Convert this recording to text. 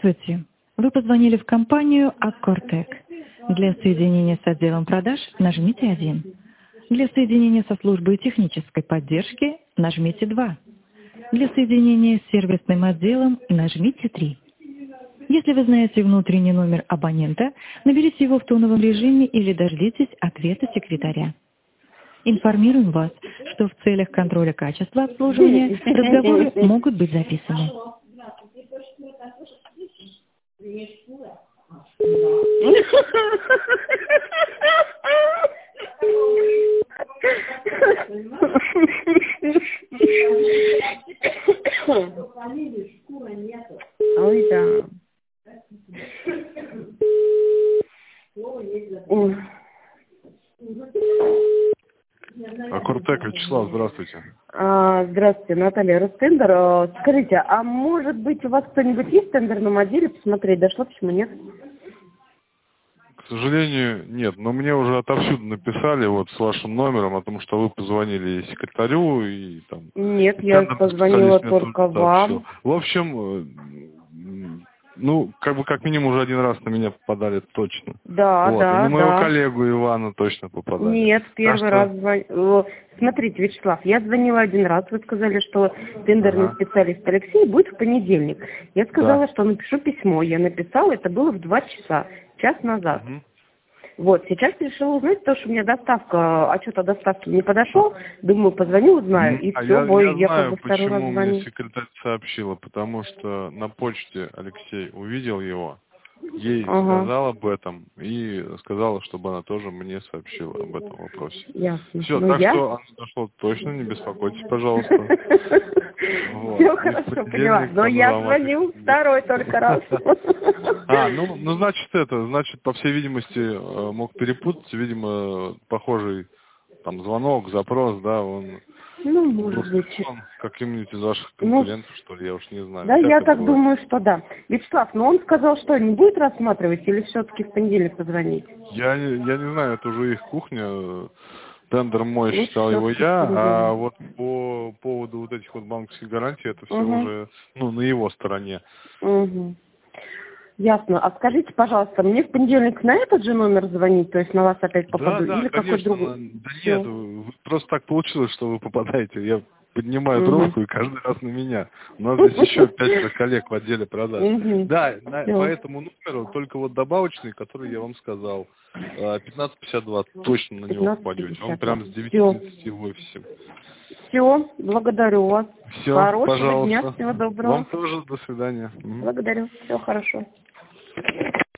Здравствуйте. Вы позвонили в компанию Аккортек. Для соединения с отделом продаж нажмите 1. Для соединения со службой технической поддержки нажмите 2. Для соединения с сервисным отделом нажмите 3. Если вы знаете внутренний номер абонента, наберите его в тоновом режиме или дождитесь ответа секретаря. Информируем вас, что в целях контроля качества обслуживания разговоры могут быть записаны. Ой, да. Аккортек, Вячеслав, здравствуйте. Здравствуйте, Наталья Ростендер. Скажите, а может быть у вас кто-нибудь есть в тендерном отделе посмотреть? Дошло, почему нет? К сожалению, нет, но мне уже отовсюду написали вот с вашим номером о том, что вы позвонили и секретарю, и там... Нет, я позвонила только вам. В общем, ну, как минимум уже один раз на меня попадали точно. Да, вот. да, И на моего да. коллегу Ивана точно попадали. Нет, первый раз звонила. Смотрите, Вячеслав, я звонила один раз, вы сказали, что тендерный специалист Алексей будет в понедельник. Я сказала, что напишу письмо. Я написала, это было в 2 часа, час назад. Вот, сейчас решила узнать, потому что у меня доставка, отчет о доставке не подошел. Думаю, позвоню, узнаю, и все. Я Я знаю, второй раз почему звоню. мне секретарь сообщила, потому что на почте Алексей увидел его, ей сказал об этом и сказала, чтобы она тоже мне сообщила об этом вопросе. Ясно. Все, так что оно дошло точно, не беспокойтесь, пожалуйста. Все хорошо, поняла. Но я звоню второй только раз. Значит, по всей видимости, мог перепутать, видимо, похожий там звонок, запрос, да, он... Ну, может быть. Каким-нибудь из ваших конкурентов, что ли, я уж не знаю. Да, я так думаю, что да. Вячеслав, но он сказал, что не будет рассматривать или все-таки в понедельник позвонить? Я не знаю, это уже их кухня. Тендер мой считал его я, а вот по поводу вот этих вот банковских гарантий, это все уже, на его стороне. Ясно. А скажите, пожалуйста, мне в понедельник на этот же номер звонить, то есть на вас опять попаду? Да, или какой другой? Да нет, просто так получилось, что вы попадаете. Я поднимаю трубку, и каждый раз на меня. У нас здесь еще 5 коллег в отделе продаж. Да, по этому номеру только вот добавочный, который я вам сказал. 1552, точно на него попадете. Он прям с 9:30 в офисе. Все, благодарю вас. Все, хорошего пожалуйста. дня, всего доброго. Вам тоже, до свидания. Благодарю, все хорошо.